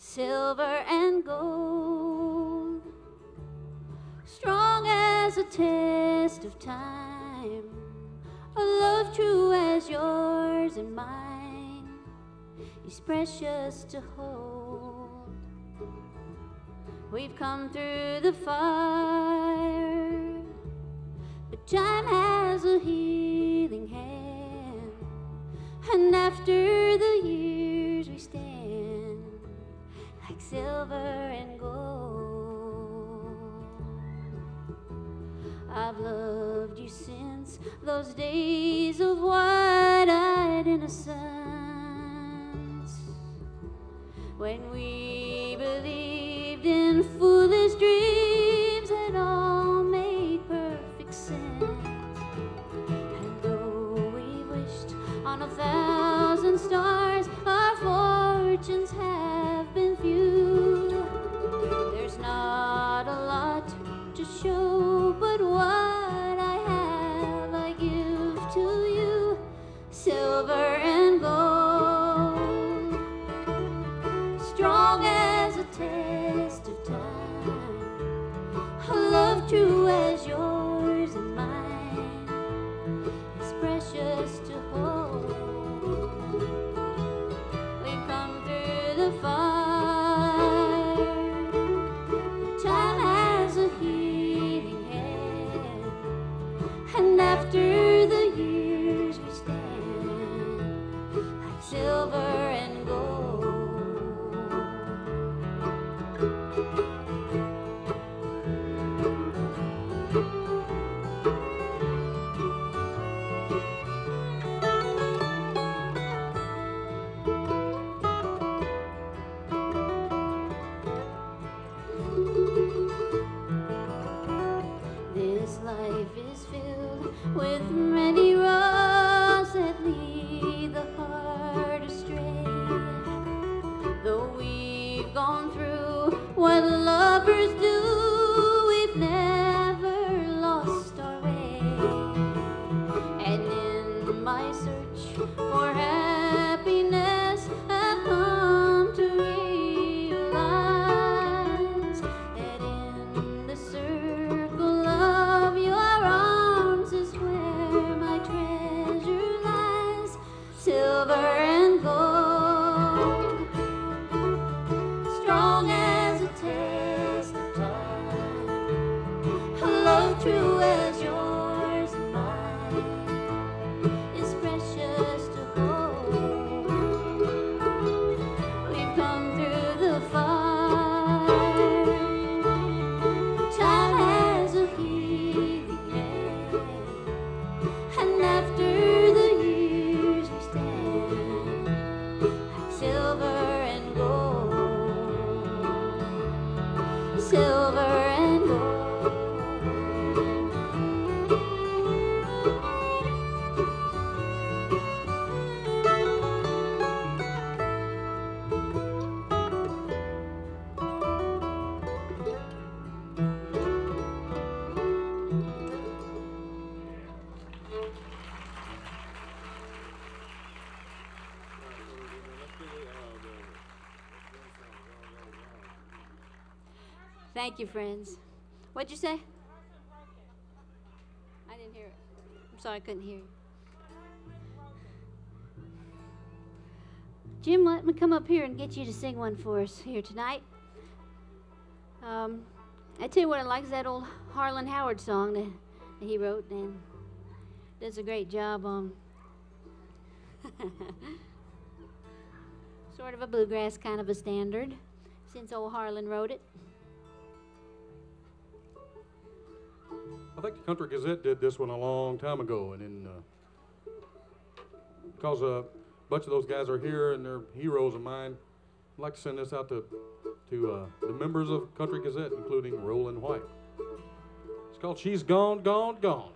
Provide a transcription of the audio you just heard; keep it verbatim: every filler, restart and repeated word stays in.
silver and gold, strong as a test of time, a love true as yours and mine is precious to hold. We've come through the fire, but time has a healing hand, and after the years we stand like silver and gold. I've loved you since those days of wide-eyed innocence, when we believed in foolish dreams that all made perfect sense. And though we wished on a thousand stars, our fortunes have been few. There's not a lot to show, but what I have I give to you, silver and gold, strong as a test of time, a love true as yours and mine is precious to hold. We've come through the fire, time has a healing hand, and after the years we stand like silver and gold. This life is filled with many roads that lead the heart astray. Though we've gone through what lovers do, we've never lost our way. And in my search for happiness, I've come to realize that in the circle of your arms is where my treasure lies, silver and gold, strong as a test of time, a love true as yours and mine is precious to hold. We've come through the fire, time has a healing hand, and after the years we stand like silver and gold, silver and gold. Thank you, friends. What'd you say? I didn't hear it. I'm sorry, I couldn't hear you. Jim, let me come up here and get you to sing one for us here tonight. Um, I tell you what I like is that old Harlan Howard song that, that he wrote, and does a great job on sort of a bluegrass kind of a standard since old Harlan wrote it. I think the Country Gazette did this one a long time ago, and then uh, because a bunch of those guys are here and they're heroes of mine, I'd like to send this out to to uh, the members of Country Gazette, including Roland White. It's called "She's Gone, Gone, Gone."